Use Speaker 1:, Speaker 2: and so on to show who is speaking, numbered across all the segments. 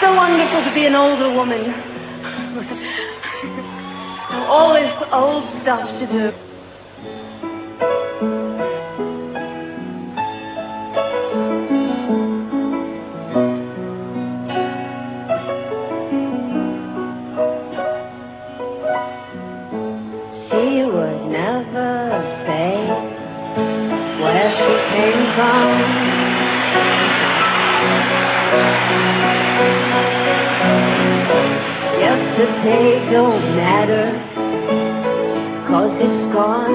Speaker 1: so wonderful to be an older woman. All this old stuff to do. She would never say where she came from. Yesterday don't matter, 'cause it's gone.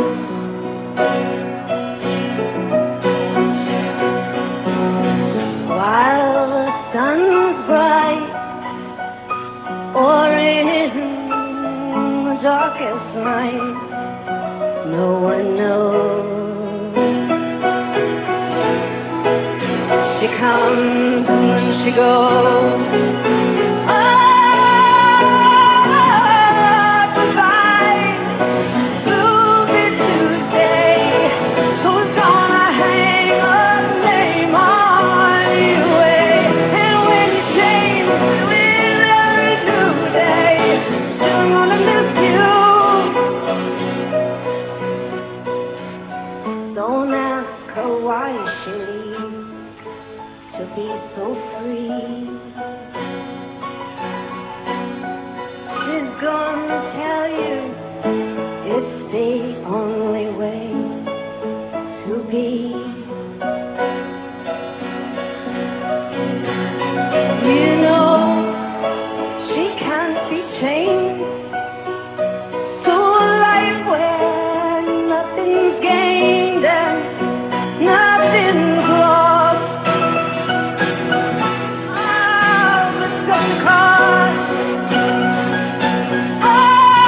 Speaker 1: While the sun's bright, or in the darkest night, no one knows. She comes and she goes. Don't ask her why she leaves to be so free. She's gonna tell you it's the only way to be. You know she can't be changed to a life where nothing's gained and nothing's lost. Oh, but such a cost. Oh,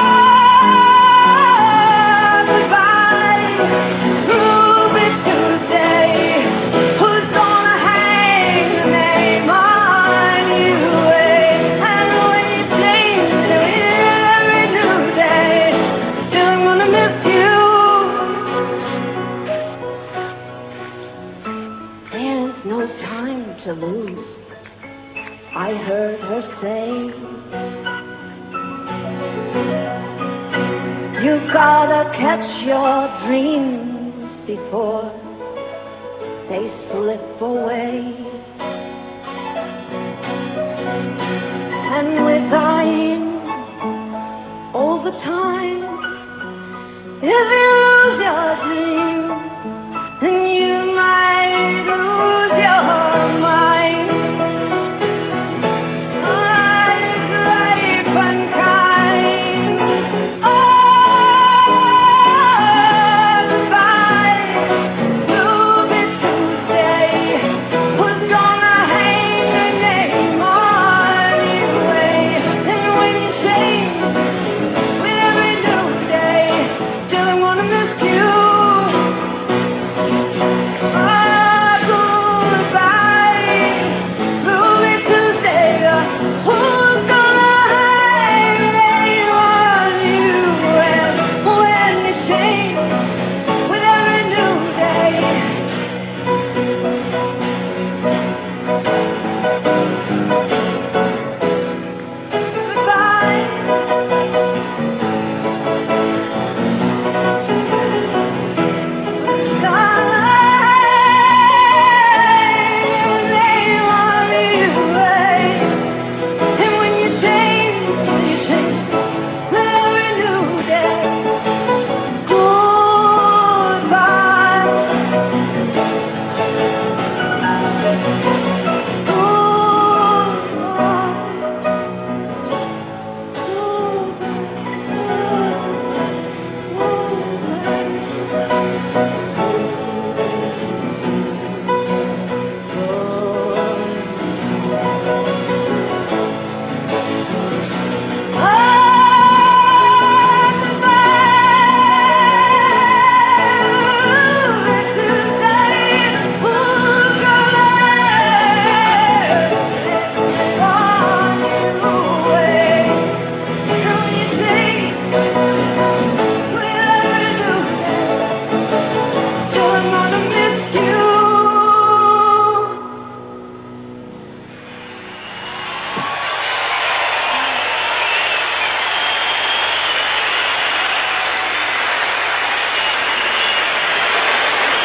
Speaker 1: goodbye, Ruby Tuesday. Who's gonna hang the name on you? And when you change to every new day, still I'm gonna miss you. There's no time to lose, I heard her say. You gotta catch your dreams before they slip away. And we're dying all the time. If you lose your dreams,